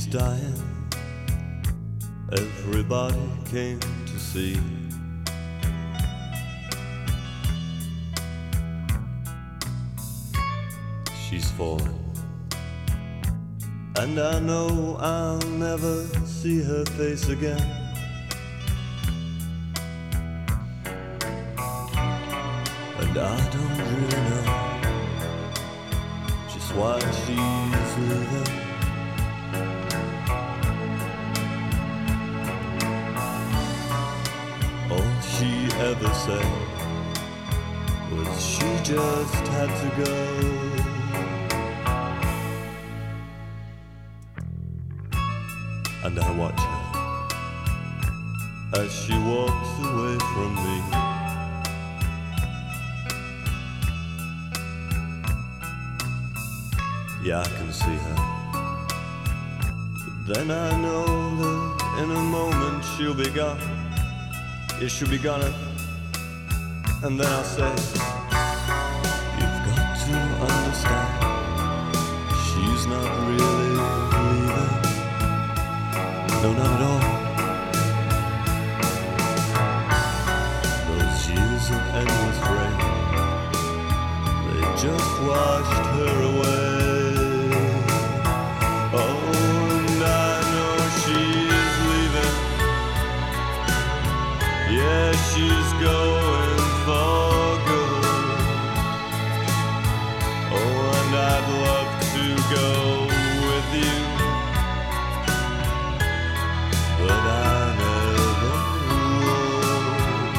dying. Everybody came to see. She's fallen, and I know I'll never see her face again. And I don't really know just why she's leaving. All she ever said was she just had to go. And I watch her as she walks away from me. Yeah, I can see her, but then I know that in a moment she'll be gone. Yeah, she'll be gone, and then I'll say, you've got to understand, she's not really leaving. No, not at all. Those years of endless rain, they just washed her away. Oh, and I know she's leaving. Yeah, she's going for good. Oh, and I'd love to go with you, but I never would.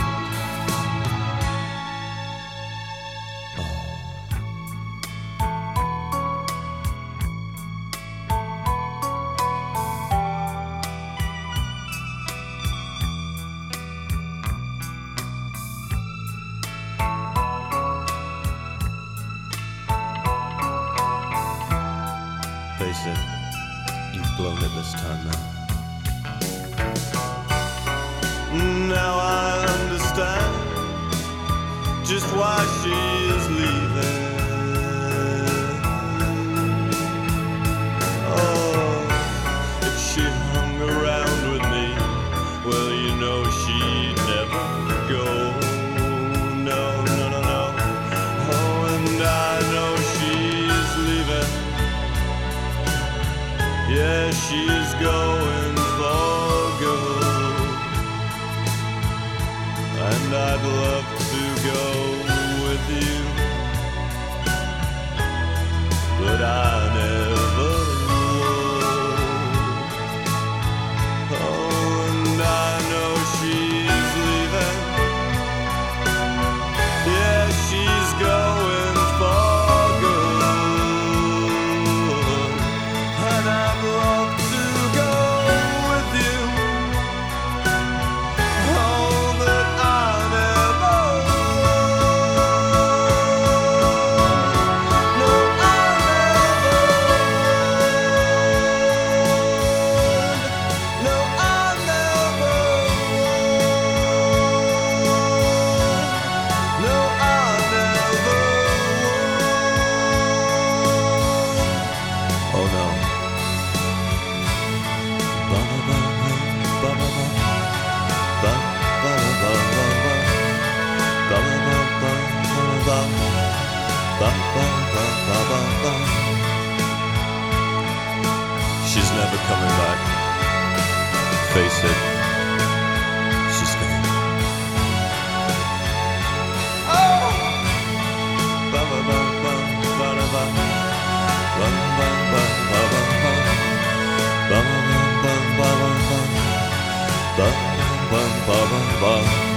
Face it, you've blown it this time now. Now I understand just why she is leaving. Oh, if she hung around with me, well, you know she'd never go. No, no, no, no. Oh, and I know she's leaving. Yeah, she's going for good. And I'd love to go with you, but I never would. Oh, and I know she's leaving. Yeah, she's going for good. And I'd love to go with you. Oh, but I never would. No, I never would. No, I never would. No, I never would. Oh no. She's never coming back. Face it, she's gone. Oh! Ba